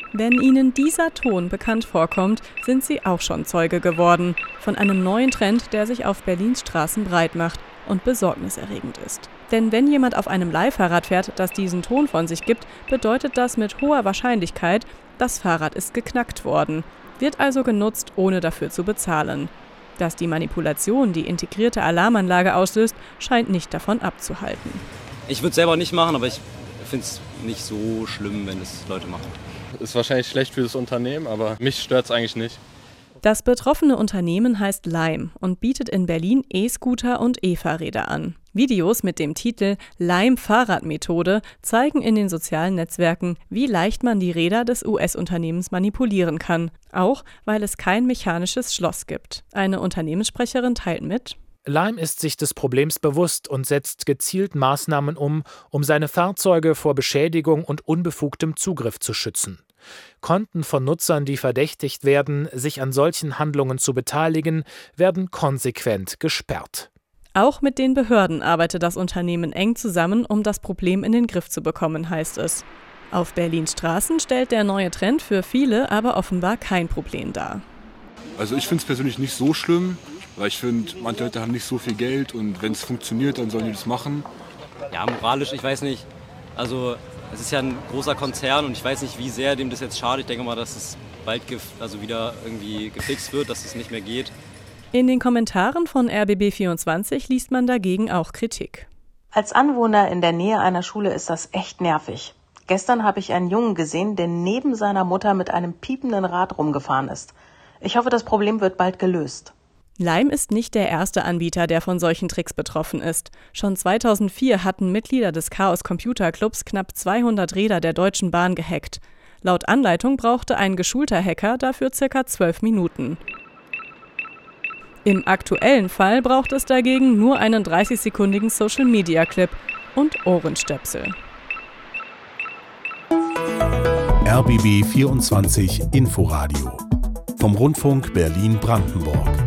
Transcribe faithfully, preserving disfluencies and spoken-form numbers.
Wenn Ihnen dieser Ton bekannt vorkommt, sind Sie auch schon Zeuge geworden von einem neuen Trend, der sich auf Berlins Straßen breit macht und besorgniserregend ist. Denn wenn jemand auf einem Leihfahrrad fährt, das diesen Ton von sich gibt, bedeutet das mit hoher Wahrscheinlichkeit, das Fahrrad ist geknackt worden, wird also genutzt, ohne dafür zu bezahlen. Dass die Manipulation die integrierte Alarmanlage auslöst, scheint nicht davon abzuhalten. Ich würde es selber nicht machen, aber ich finde es nicht so schlimm, wenn es Leute machen. Ist wahrscheinlich schlecht für das Unternehmen, aber mich stört es eigentlich nicht. Das betroffene Unternehmen heißt Lime und bietet in Berlin E-Scooter und E-Fahrräder an. Videos mit dem Titel Lime-Fahrradmethode zeigen in den sozialen Netzwerken, wie leicht man die Räder des U S-Unternehmens manipulieren kann. Auch weil es kein mechanisches Schloss gibt. Eine Unternehmenssprecherin teilt mit: Lime ist sich des Problems bewusst und setzt gezielt Maßnahmen um, um seine Fahrzeuge vor Beschädigung und unbefugtem Zugriff zu schützen. Konten von Nutzern, die verdächtigt werden, sich an solchen Handlungen zu beteiligen, werden konsequent gesperrt. Auch mit den Behörden arbeitet das Unternehmen eng zusammen, um das Problem in den Griff zu bekommen, heißt es. Auf Berlins Straßen stellt der neue Trend für viele aber offenbar kein Problem dar. Also ich finde es persönlich nicht so schlimm, weil ich finde, manche Leute haben nicht so viel Geld und wenn es funktioniert, dann sollen die das machen. Ja, moralisch, ich weiß nicht. Also es ist ja ein großer Konzern und ich weiß nicht, wie sehr dem das jetzt schadet. Ich denke mal, dass es bald gef- also wieder irgendwie gefixt wird, dass es nicht mehr geht. In den Kommentaren von R B B vierundzwanzig liest man dagegen auch Kritik. Als Anwohner in der Nähe einer Schule ist das echt nervig. Gestern habe ich einen Jungen gesehen, der neben seiner Mutter mit einem piependen Rad rumgefahren ist. Ich hoffe, das Problem wird bald gelöst. Lime ist nicht der erste Anbieter, der von solchen Tricks betroffen ist. Schon zweitausendvier hatten Mitglieder des Chaos Computer Clubs knapp zweihundert Räder der Deutschen Bahn gehackt. Laut Anleitung brauchte ein geschulter Hacker dafür circa zwölf Minuten. Im aktuellen Fall braucht es dagegen nur einen dreißig-sekundigen Social-Media-Clip und Ohrenstöpsel. R B B vierundzwanzig Inforadio vom Rundfunk Berlin-Brandenburg.